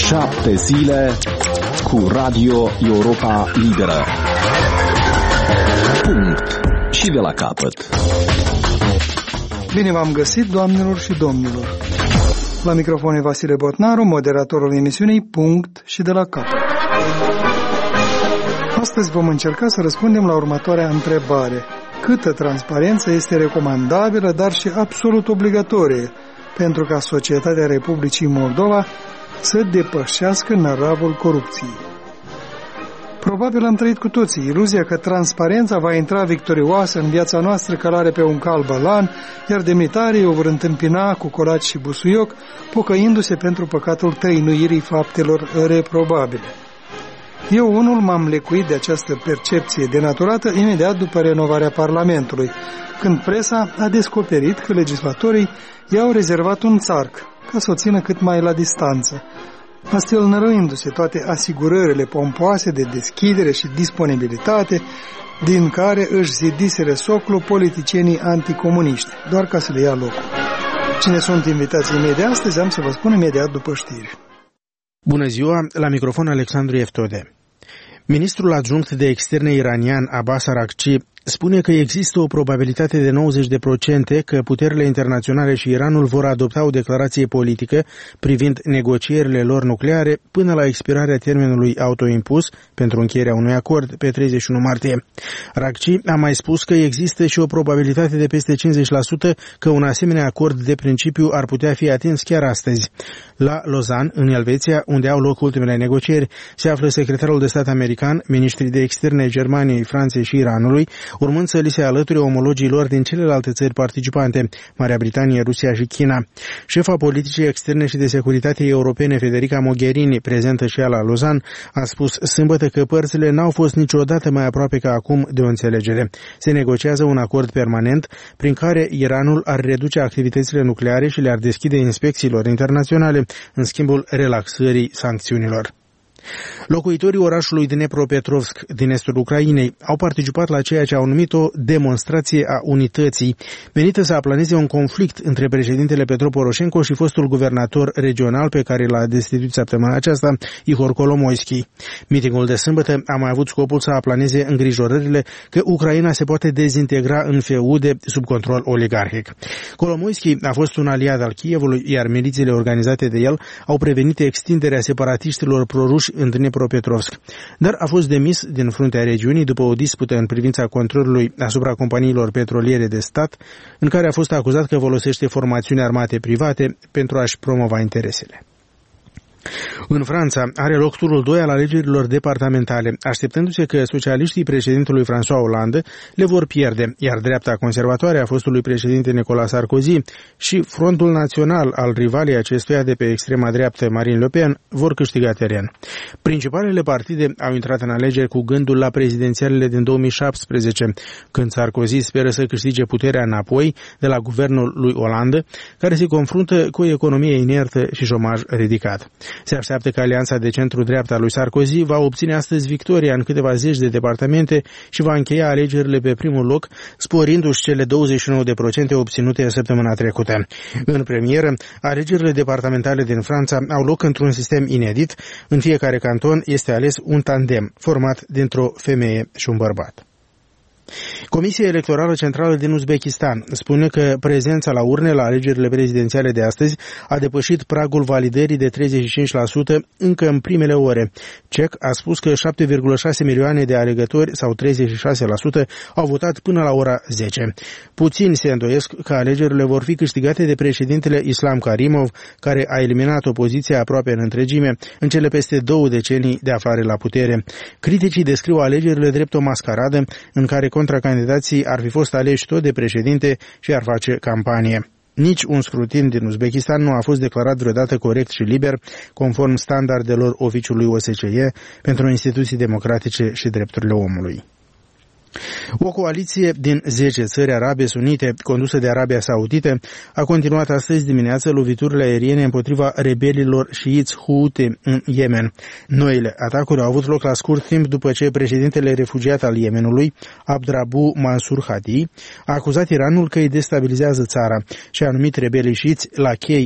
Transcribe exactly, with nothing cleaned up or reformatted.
Șapte zile cu Radio Europa Liberă. Punct. Și de la capăt. Bine v-am găsit, doamnelor și domnilor. La microfon e Vasile Botnaru, moderatorul emisiunii Punct și de la capăt. Astăzi vom încerca să răspundem la următoarea întrebare. Câtă transparență este recomandabilă, dar și absolut obligatorie, pentru ca societatea Republicii Moldova să depășească năravul corupției? Probabil am trăit cu toții iluzia că transparența va intra victorioasă în viața noastră călare pe un cal balan, iar demnitarii o vor întâmpina cu colaci și busuioc, pocăindu-se pentru păcatul tăinuirii faptelor reprobabile. Eu unul m-am lecuit de această percepție denaturată imediat după renovarea Parlamentului, când presa a descoperit că legislatorii i-au rezervat un țarc ca să o țină cât mai la distanță, astfel năruindu-se toate asigurările pompoase de deschidere și disponibilitate din care își zidiseră soclu politicienii anticomuniști, doar ca să le ia locul. Cine sunt invitații mei de astăzi, am să vă spun imediat după știri. Bună ziua, la microfon Alexandru Eftode. Ministrul adjunct de externe iranian Abbas Araghchi spune că există o probabilitate de nouăzeci la sută că puterile internaționale și Iranul vor adopta o declarație politică privind negocierile lor nucleare până la expirarea termenului autoimpus pentru încheierea unui acord pe treizeci și unu martie. Araghchi a mai spus că există și o probabilitate de peste cincizeci la sută că un asemenea acord de principiu ar putea fi atins chiar astăzi. La Lausanne, în Elveția, unde au loc ultimele negocieri, se află secretarul de stat american, ministrii de externe Germaniei, Franței și Iranului, urmând să li se alăture omologii lor din celelalte țări participante, Marea Britanie, Rusia și China. Șefa politicii externe și de securitate europene, Federica Mogherini, prezentă și ea la Lausanne, a spus sâmbătă că părțile n-au fost niciodată mai aproape ca acum de o înțelegere. Se negociază un acord permanent prin care Iranul ar reduce activitățile nucleare și le-ar deschide inspecțiilor internaționale în schimbul relaxării sancțiunilor. Locuitorii orașului Dnepropetrovsk din estul Ucrainei au participat la ceea ce au numit o demonstrație a unității, menită să aplaneze un conflict între președintele Petro Poroșenko și fostul guvernator regional pe care l-a destituit săptămâna aceasta, Ihor Kolomoisky. Mitingul de sâmbătă a mai avut scopul să aplaneze îngrijorările că Ucraina se poate dezintegra în feude sub control oligarhic. Kolomoisky a fost un aliat al Kievului, iar milițiile organizate de el au prevenit extinderea separatiștilor proruși în Dnepropetrovsk, dar a fost demis din fruntea regiunii după o dispută în privința controlului asupra companiilor petroliere de stat, în care a fost acuzat că folosește formațiuni armate private pentru a-și promova interesele. În Franța are loc turul doi al alegerilor departamentale, așteptându-se că socialiștii președintelui François Hollande le vor pierde, iar dreapta conservatoare a fostului președinte Nicolas Sarkozy și Frontul Național al rivalei acestuia de pe extrema dreaptă Marine Le Pen vor câștiga teren. Principalele partide au intrat în alegeri cu gândul la prezidențialele din două mii șaptesprezece, când Sarkozy speră să câștige puterea înapoi de la guvernul lui Hollande, care se confruntă cu o economie inertă și șomaj ridicat. Se așteaptă că alianța de centru-dreapta lui Sarkozy va obține astăzi victoria în câteva zeci de departamente și va încheia alegerile pe primul loc, sporindu-și cele douăzeci și nouă la sută obținute săptămâna trecută. În premieră, alegerile departamentale din Franța au loc într-un sistem inedit. În fiecare canton este ales un tandem format dintr-o femeie și un bărbat. Comisia Electorală Centrală din Uzbekistan spune că prezența la urne la alegerile prezidențiale de astăzi a depășit pragul validării de treizeci și cinci la sută încă în primele ore. C E C a spus că șapte virgulă șase milioane de alegători sau treizeci și șase la sută au votat până la ora zece. Puțini se îndoiesc că alegerile vor fi câștigate de președintele Islam Karimov, care a eliminat opoziția aproape în întregime în cele peste două decenii de aflare la putere. Criticii descriu alegerile drept o mascaradă în care contracandidații ar fi fost aleși tot de președinte și ar face campanie. Nici un scrutin din Uzbekistan nu a fost declarat vreodată corect și liber, conform standardelor oficiului O S C E pentru instituții democratice și drepturile omului. O coaliție din zece țări arabe sunite, condusă de Arabia Saudită, a continuat astăzi dimineață loviturile aeriene împotriva rebelilor șiiți Houthi în Yemen. Noile atacuri au avut loc la scurt timp după ce președintele refugiat al Yemenului, Abdrabu Mansur Hadi, a acuzat Iranul că îi destabilizează țara și a numit rebelii șiiți lachei